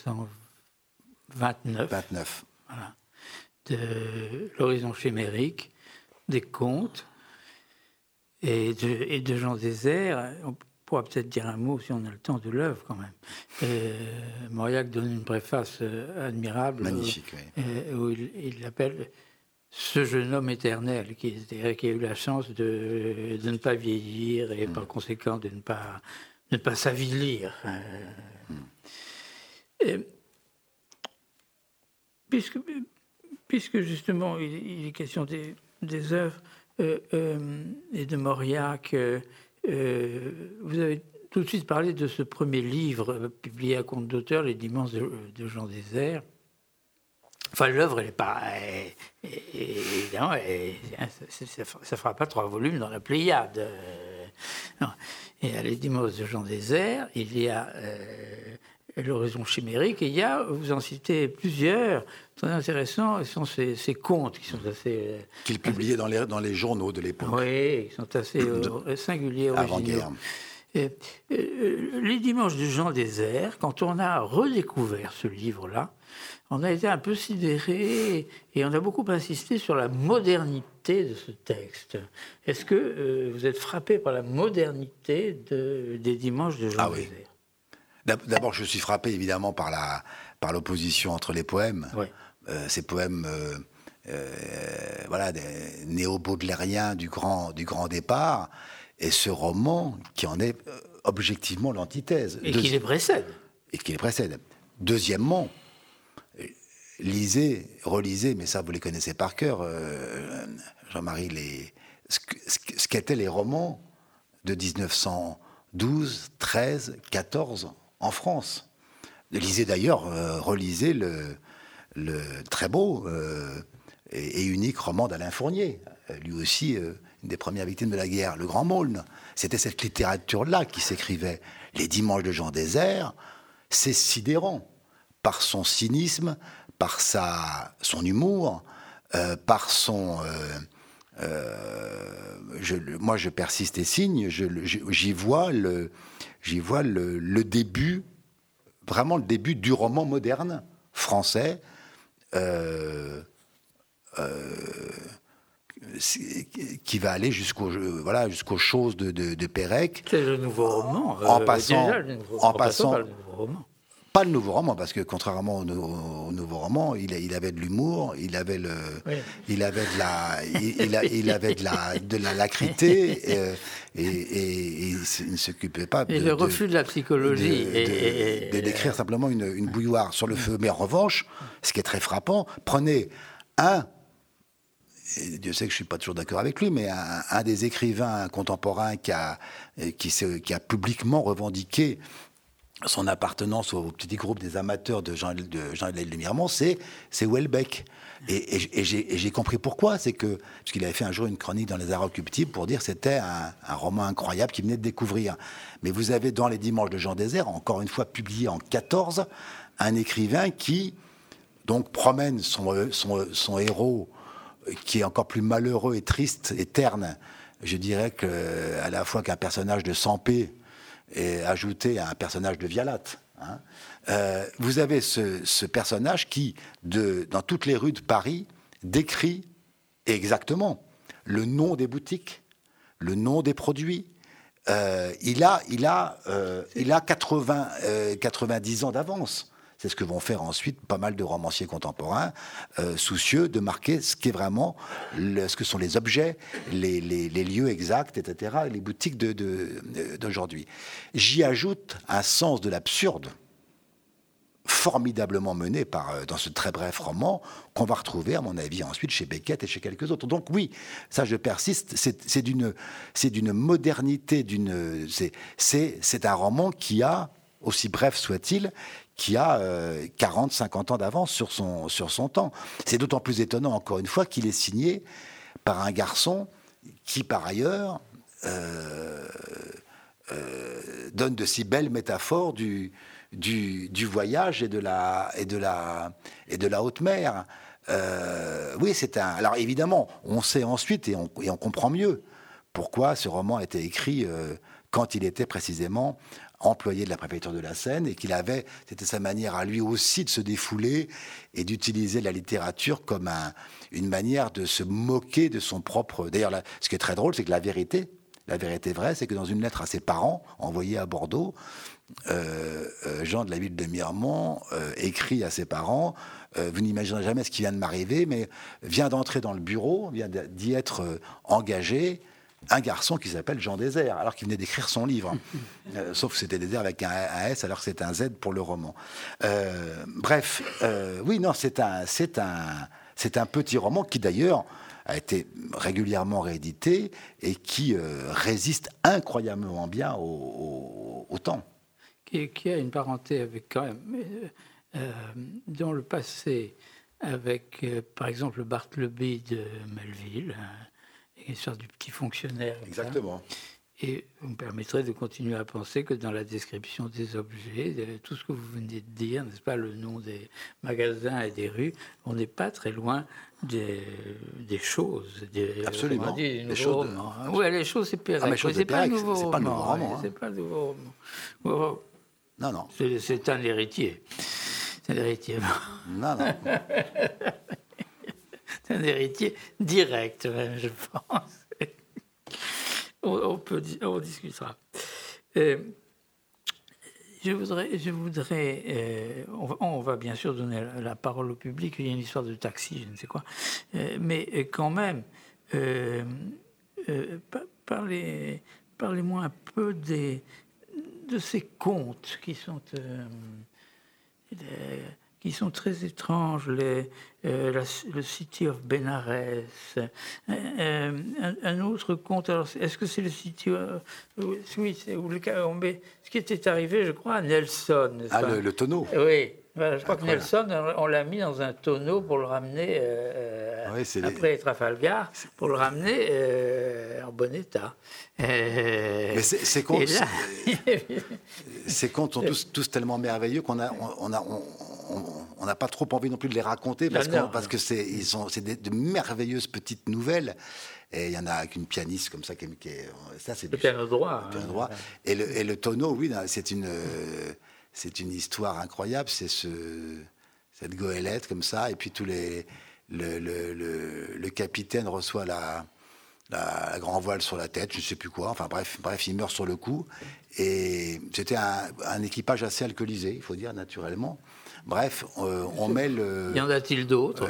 1929 voilà, de l'Horizon chimérique, des contes et de Jean Désert. On pourra peut-être dire un mot, si on a le temps, de l'œuvre quand même. Mauriac donne une préface admirable. Magnifique, où il l'appelle ce jeune homme éternel, qui a eu la chance de ne pas vieillir et par conséquent de ne pas s'avilir. Puisque justement il est question des œuvres et de Mauriac, vous avez tout de suite parlé de ce premier livre publié à compte d'auteur, Les Dimanches de Jean Désert. Enfin, l'œuvre, elle n'est pas... évidemment, ça ne fera pas 3 volumes dans la Pléiade. Non. Et à Les Dimanches de Jean Désert, il y a l'horizon chimérique. Et vous en citez plusieurs, très intéressants, ce sont ces contes qui sont assez... Qu'il publiait dans les journaux de l'époque. Oui, qui sont assez singuliers, originaux. Avant-guerre. Les Dimanches de Jean Désert, quand on a redécouvert ce livre-là, on a été un peu sidéré et on a beaucoup insisté sur la modernité de ce texte. Est-ce que vous êtes frappé par la modernité des Dimanches de Jean Désert ? D'abord, je suis frappé évidemment par l'opposition entre les poèmes. Oui. Ces poèmes des néo-baudelairiens du grand départ, et ce roman qui en est objectivement l'antithèse. Et qui les précède. Deuxièmement, relisez, mais ça vous les connaissez par cœur, Jean-Marie, ce qu'étaient les romans de 1912, 13, 14 en France. Lisez d'ailleurs, relisez le très beau et unique roman d'Alain Fournier, lui aussi une des premières victimes de la guerre, Le Grand Maulne. C'était cette littérature-là qui s'écrivait. Les Dimanches de Jean Désert, c'est sidérant par son cynisme, par son humour, par son... moi, je persiste et signe. J'y vois le début, vraiment le début du roman moderne français, qui va aller jusqu'aux choses de Pérec. C'est le nouveau roman. En passant par le nouveau roman. Pas le nouveau roman, parce que contrairement au nouveau roman, il avait de l'humour, il avait de la lacrité, et il ne s'occupait pas le refus de la psychologie de d'écrire simplement une bouilloire sur le feu. Mais en revanche, ce qui est très frappant, prenez et Dieu sait que je ne suis pas toujours d'accord avec lui, mais un des écrivains contemporains qui a publiquement revendiqué son appartenance au petit groupe des amateurs de Jean-Élisée de Miremont, c'est Houellebecq. Et j'ai compris pourquoi. C'est parce qu'il avait fait un jour une chronique dans Les Inrecuptibles pour dire que c'était un roman incroyable qu'il venait de découvrir. Mais vous avez dans Les Dimanches de Jean Désert, encore une fois publié en 14, un écrivain qui donc promène son héros, qui est encore plus malheureux et triste et terne, je dirais, à la fois qu'un personnage de Sampé et ajouté à un personnage de Vialatte. Vous avez ce personnage qui, dans toutes les rues de Paris, décrit exactement le nom des boutiques, le nom des produits. Il a 90 ans d'avance. C'est ce que vont faire ensuite pas mal de romanciers contemporains, soucieux de marquer ce qu'est vraiment, ce que sont les objets, les lieux exacts, etc., les boutiques d'aujourd'hui. J'y ajoute un sens de l'absurde formidablement mené dans ce très bref roman, qu'on va retrouver, à mon avis, ensuite chez Beckett et chez quelques autres. Donc oui, ça je persiste, c'est d'une modernité, c'est un roman qui a, aussi bref soit-il, qui a 40, 50 ans d'avance sur son temps. C'est d'autant plus étonnant, encore une fois, qu'il est signé par un garçon qui, par ailleurs, donne de si belles métaphores du voyage et de la haute mer. Oui, alors évidemment, on sait ensuite et on comprend mieux pourquoi ce roman a été écrit quand il était précisément employé de la préfecture de la Seine, et c'était sa manière à lui aussi de se défouler et d'utiliser la littérature comme une manière de se moquer de son propre... D'ailleurs, ce qui est très drôle, c'est que la vérité vraie, c'est que dans une lettre à ses parents, envoyée à Bordeaux, Jean de la ville de Miremont écrit à ses parents « Vous n'imaginerez jamais ce qui vient de m'arriver, mais vient d'entrer dans le bureau, vient d'y être engagé, un garçon qui s'appelle Jean Désert, alors qu'il venait d'écrire son livre. Sauf que c'était Désert avec un S, alors que c'est un Z pour le roman. Bref, oui, non, c'est un petit roman qui, d'ailleurs, a été régulièrement réédité et qui résiste incroyablement bien au temps. Qui a une parenté avec, quand même, dans le passé, avec, par exemple, Bartleby de Melville, l'histoire du petit fonctionnaire. Exactement. Et vous me permettrez de continuer à penser que dans la description des objets, tout ce que vous venez de dire, n'est-ce pas, le nom des magasins et des rues, on n'est pas très loin des choses. Absolument. Dit, les choses. Oui, les choses, c'est Perec. Ah, mais choses c'est pas le nouveau roman. Hein. C'est pas le nouveau roman. Non. C'est un héritier. C'est un héritier. Non. C'est un héritier direct, même, je pense. On discutera. Je voudrais on va bien sûr donner la parole au public. Il y a une histoire de taxi, je ne sais quoi. Mais quand même, parlez-moi un peu de ces contes qui sont très étranges, le City of Benares. Un autre conte, alors est-ce que c'est le City oui, c'est où on met ce qui était arrivé, je crois, à Nelson. Le tonneau. Oui, voilà, je crois que Nelson, on l'a mis dans un tonneau pour le ramener, après Trafalgar, pour le ramener en bon état. Mais ces contes, ces contes sont tous tellement merveilleux qu'on n'a pas trop envie non plus de les raconter parce que c'est de merveilleuses petites nouvelles. Et il y en a qu'une pianiste comme ça qui est ça, c'est le piano droit. Et le tonneau, oui, c'est une histoire incroyable. C'est cette goélette comme ça, et puis le capitaine reçoit la grand voile sur la tête, je ne sais plus quoi. Enfin bref, il meurt sur le coup. Et c'était un équipage assez alcoolisé, il faut dire, naturellement. Bref, on met le... Y en a-t-il d'autres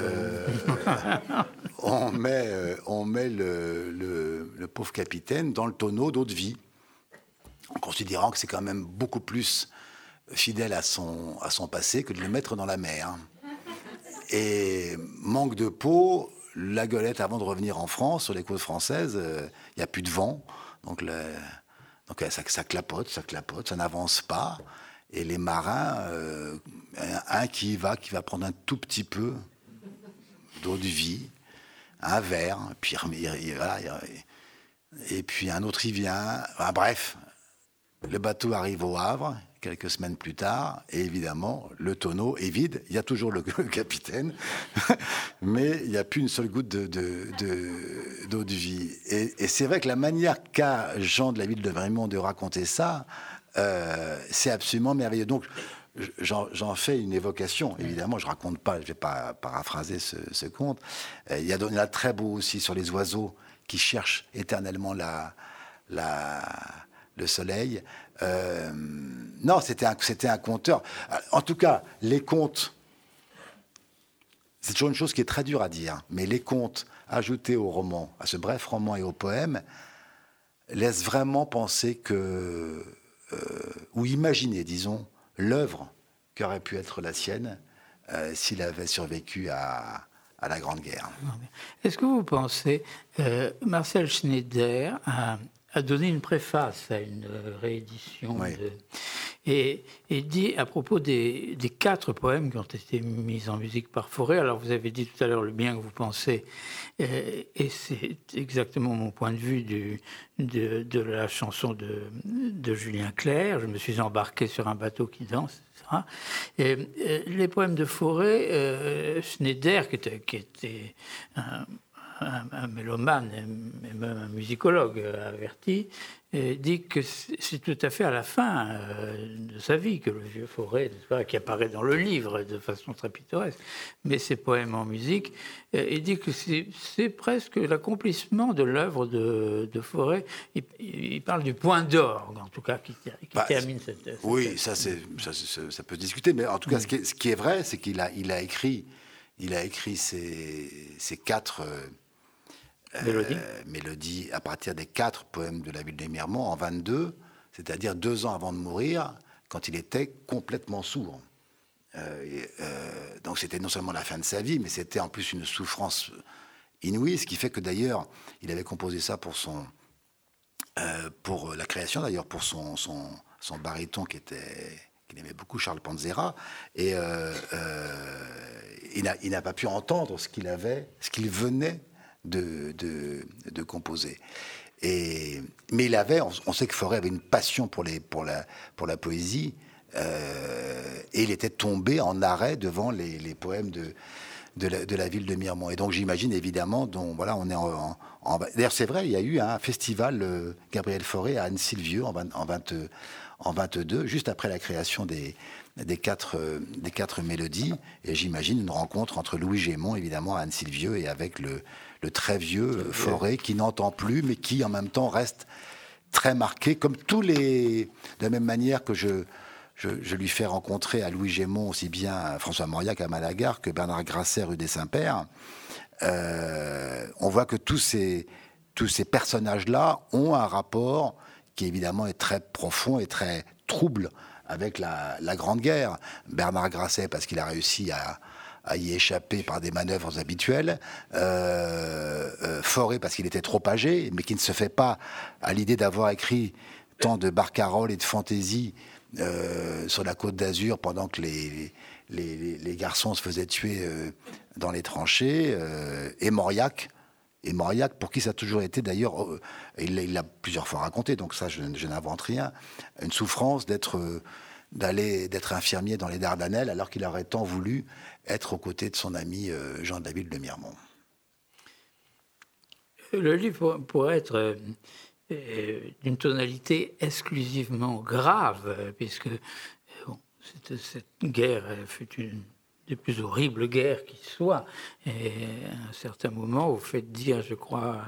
on met le pauvre capitaine dans le tonneau d'eau de vie, en considérant que c'est quand même beaucoup plus fidèle à son passé que de le mettre dans la mer. Et manque de peau, la goélette, avant de revenir en France, sur les côtes françaises, il n'y a plus de vent. Donc ça clapote, ça n'avance pas. Et les marins, un qui va prendre un tout petit peu d'eau de vie, un verre, puis voilà, et puis un autre, il vient. Enfin, bref, le bateau arrive au Havre, quelques semaines plus tard, et évidemment, le tonneau est vide. Il y a toujours le capitaine, mais il n'y a plus une seule goutte d'eau de vie. Et c'est vrai que la manière qu'a Jean de La Ville de Vrimont de raconter ça, c'est absolument merveilleux. Donc, j'en fais une évocation. Évidemment, je ne raconte pas, je ne vais pas paraphraser ce conte. Il y en a très beau aussi sur les oiseaux qui cherchent éternellement le soleil. Non, c'était un conteur. En tout cas, les contes, c'est toujours une chose qui est très dure à dire, mais les contes ajoutés au roman, à ce bref roman et au poème, laissent vraiment penser ou imaginer, disons, l'œuvre qu'aurait pu être la sienne s'il avait survécu à la Grande Guerre. Est-ce que vous pensez, Marcel Schneider a donné une préface à une réédition, oui. Et dit à propos des 4 poèmes qui ont été mis en musique par Fauré. Alors vous avez dit tout à l'heure le bien que vous pensez, et c'est exactement mon point de vue de la chanson de Julien Clerc. Je me suis embarqué sur un bateau qui danse, etc. Et les poèmes de Fauré, Schneider, qui était un mélomane et même un musicologue averti, dit que c'est tout à fait à la fin de sa vie que le vieux Fauré, qui apparaît dans le livre de façon très pittoresque, mais ses poèmes en musique, il dit que c'est presque l'accomplissement de l'œuvre de Fauré. Il parle du point d'orgue, en tout cas, qui termine cette oui, ça peut se discuter, mais en tout cas, ce qui est vrai, c'est qu'il a écrit ces 4... mélodie à partir des 4 poèmes de La Ville des Miremont en 22, c'est-à-dire 2 ans avant de mourir, quand il était complètement sourd. Donc c'était non seulement la fin de sa vie, mais c'était en plus une souffrance inouïe, ce qui fait que d'ailleurs, il avait composé ça pour la création, d'ailleurs pour son baryton qu'il aimait beaucoup, Charles Panzera, et il n'a pas pu entendre ce qu'il venait de composer. Mais on sait que Fauré avait une passion pour la poésie, et il était tombé en arrêt devant les poèmes de la ville de Miremont. Et donc j'imagine évidemment, on est d'ailleurs c'est vrai, il y a eu un festival Gabriel Fauré à Anne-Sylvieux en 22, juste après la création des quatre mélodies, et j'imagine une rencontre entre Louis Gémon évidemment à Anne-Sylvieux et avec le très vieux Fauré qui n'entend plus mais qui en même temps reste très marqué, comme de la même manière que je lui fais rencontrer à Louis Gémon aussi bien François Mauriac à Malaga que Bernard Grasset rue des Saints-Pères. On voit que tous ces personnages-là ont un rapport qui évidemment est très profond et très trouble avec la Grande Guerre. Bernard Grasset parce qu'il a réussi à y échapper par des manœuvres habituelles. Fauré parce qu'il était trop âgé, mais qui ne se fait pas à l'idée d'avoir écrit tant de barcaroles et de fantaisies sur la Côte d'Azur pendant que les garçons se faisaient tuer dans les tranchées. Et Mauriac, pour qui ça a toujours été d'ailleurs, il l'a plusieurs fois raconté, donc ça je n'invente rien, une souffrance d'être infirmier dans les Dardanelles alors qu'il aurait tant voulu être aux côtés de son ami Jean de la Ville de Miremont. Le livre pourrait être d'une tonalité exclusivement grave, puisque cette guerre fut une des plus horribles guerres qui soit. Et à un certain moment, vous faites dire, je crois,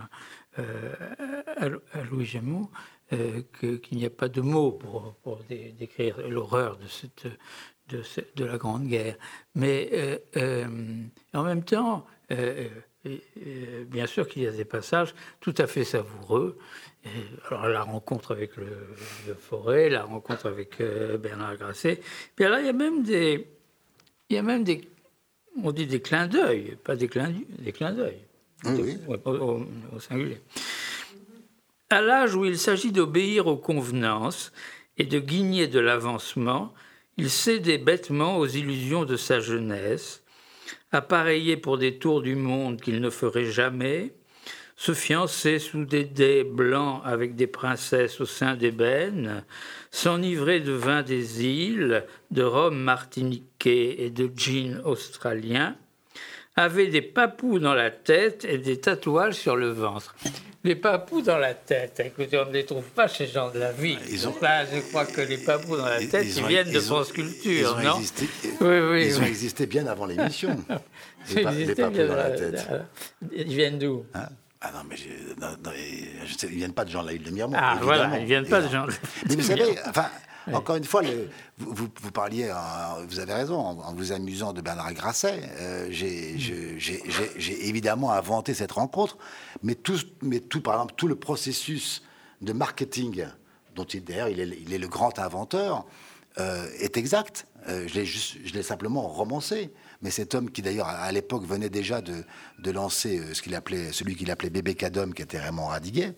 à Louis Gémon, qu'il n'y a pas de mots pour décrire l'horreur de la Grande Guerre. Mais en même temps, bien sûr qu'il y a des passages tout à fait savoureux. Alors la rencontre avec le Fauré, la rencontre avec Bernard Grasset. Puis là, il y a même des, on dit des clins d'œil, pas des clins d'œil, oui. Au singulier. À l'âge où il s'agit d'obéir aux convenances et de guigner de l'avancement, il cédait bêtement aux illusions de sa jeunesse, appareillé pour des tours du monde qu'il ne ferait jamais, se fiancer sous des dais blancs avec des princesses au sein d'ébène, s'enivrer de vin des îles, de rhum martiniquais et de gin australien, avait des papous dans la tête et des tatouages sur le ventre. Les papous dans la tête, écoutez, on ne les trouve pas chez Jean de la Ville. Donc là, je crois que les papous dans la tête, ils viennent de France Culture, non ? Ils ont existé bien avant l'émission. Les papous dans la tête. Ils viennent d'où ? Ah non, mais ils ne viennent pas de Jean de la Ville de Miremont. Ah voilà, ils ne viennent pas de Jean de la Mais vous savez, encore une fois, vous parliez, vous avez raison, en vous amusant de Bernard Grasset. J'ai évidemment inventé cette rencontre, mais par exemple, tout le processus de marketing, dont d'ailleurs il est le grand inventeur, est exact. Je l'ai simplement romancé. Mais cet homme qui d'ailleurs à l'époque venait déjà de lancer celui qu'il appelait Bébé Cadom, qui était Raymond Radiguet,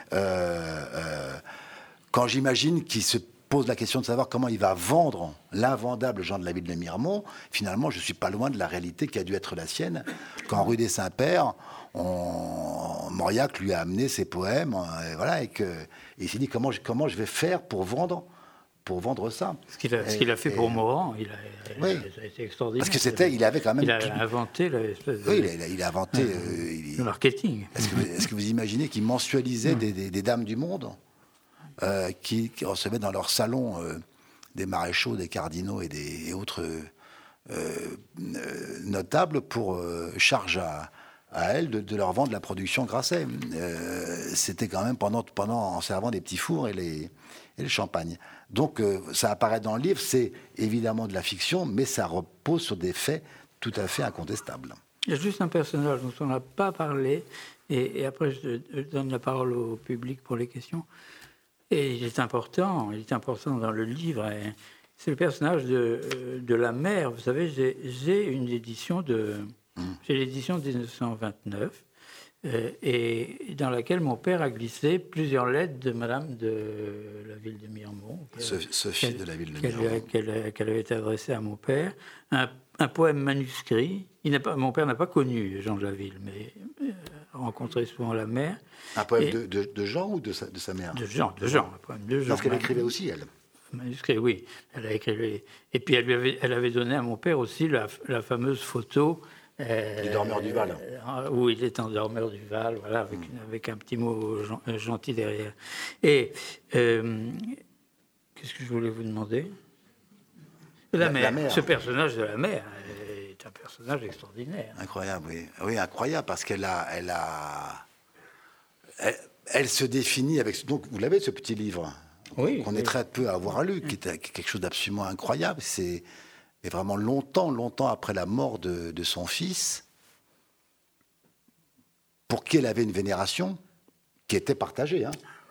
quand j'imagine qu'il se pose la question de savoir comment il va vendre l'invendable Jean de la Ville de Miremont, finalement je suis pas loin de la réalité qui a dû être la sienne, quand rue des Saints-Pères, Mauriac lui a amené ses poèmes, et il s'est dit comment je vais faire pour vendre ça. Ce qu'il a fait pour Morand, oui. a été extraordinaire. Parce que il avait quand même... Il a inventé l'espèce de... Oui, il a inventé... le marketing. Est-ce que vous imaginez qu'il mensualisait des dames du monde qui recevaient dans leur salon des maréchaux, des cardinaux et autres notables pour charge à elles de leur vendre la production Grasset. C'était quand même pendant en servant des petits fours et le champagne. Donc ça apparaît dans le livre, c'est évidemment de la fiction, mais ça repose sur des faits tout à fait incontestables. Il y a juste un personnage dont on n'a pas parlé, et après je donne la parole au public pour les questions. Et il est important dans le livre. C'est le personnage de la mère. Vous savez, j'ai une édition j'ai l'édition de 1929. Et dans laquelle mon père a glissé plusieurs lettres de Madame de la Ville de Miremont. Sophie de la Ville de Miremont. Qu'elle avait adressée à mon père. Un poème manuscrit. Mon père n'a pas connu Jean de la Ville, mais rencontrait souvent la mer. Un poème de Jean ou de sa mère? De Jean, un poème de Jean. Parce qu'elle écrivait aussi, elle. Manuscrit, oui. Elle a écrit. Et puis elle avait donné à mon père aussi la fameuse photo. Du dormeur du Val. Où il est en dormeur du Val, voilà, avec un petit mot gentil derrière. Et qu'est-ce que je voulais vous demander? La mer. Ce personnage de la mer est un personnage extraordinaire. Incroyable, oui. Oui, incroyable, parce qu'elle elle se définit avec... Donc, vous l'avez, ce petit livre, qu'on est très peu à avoir lu, qui est quelque chose d'absolument incroyable. Et vraiment longtemps après la mort de son fils, pour qui elle avait une vénération qui était partagée,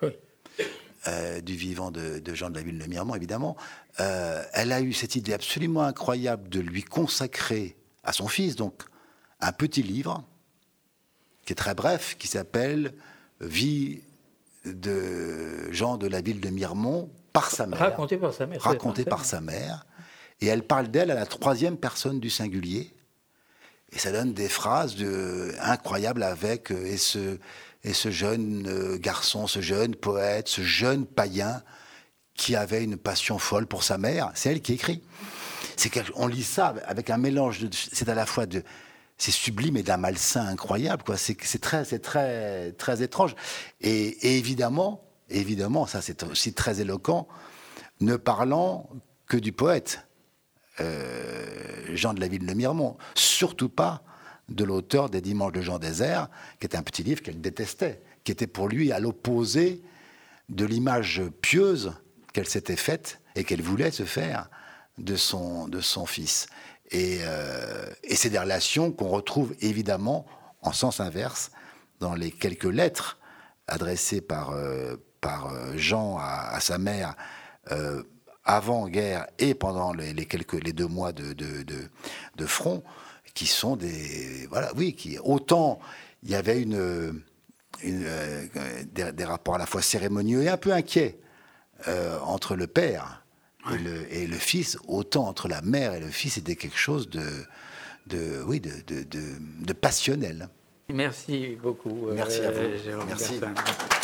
du vivant de Jean de la Ville de Miremont, évidemment. Elle a eu cette idée absolument incroyable de lui consacrer à son fils, donc, un petit livre qui est très bref, qui s'appelle « Vie de Jean de la Ville de Miremont par sa mère ». Raconté par sa mère. Raconté par sa mère. Et elle parle d'elle à la 3e personne du singulier. Et ça donne des phrases incroyables avec et ce jeune garçon, ce jeune poète, ce jeune païen qui avait une passion folle pour sa mère. C'est elle qui écrit. On lit ça avec un mélange c'est à la fois c'est sublime et d'un malsain incroyable, quoi. C'est très étrange. Et évidemment, ça c'est aussi très éloquent, ne parlant que du poète. Jean de la Ville de Miremont, surtout pas de l'auteur des Dimanches de Jean Désert, qui était un petit livre qu'elle détestait, qui était pour lui à l'opposé de l'image pieuse qu'elle s'était faite et qu'elle voulait se faire de son fils. Et c'est des relations qu'on retrouve évidemment en sens inverse dans les quelques lettres adressées par Jean à sa mère avant-guerre et pendant les 2 mois de front, qui sont qui autant il y avait des rapports à la fois cérémonieux et un peu inquiets entre le père et le fils, autant entre la mère et le fils, c'était quelque chose de passionnel. Merci beaucoup. Merci à vous. Jérôme Merci. Garcin.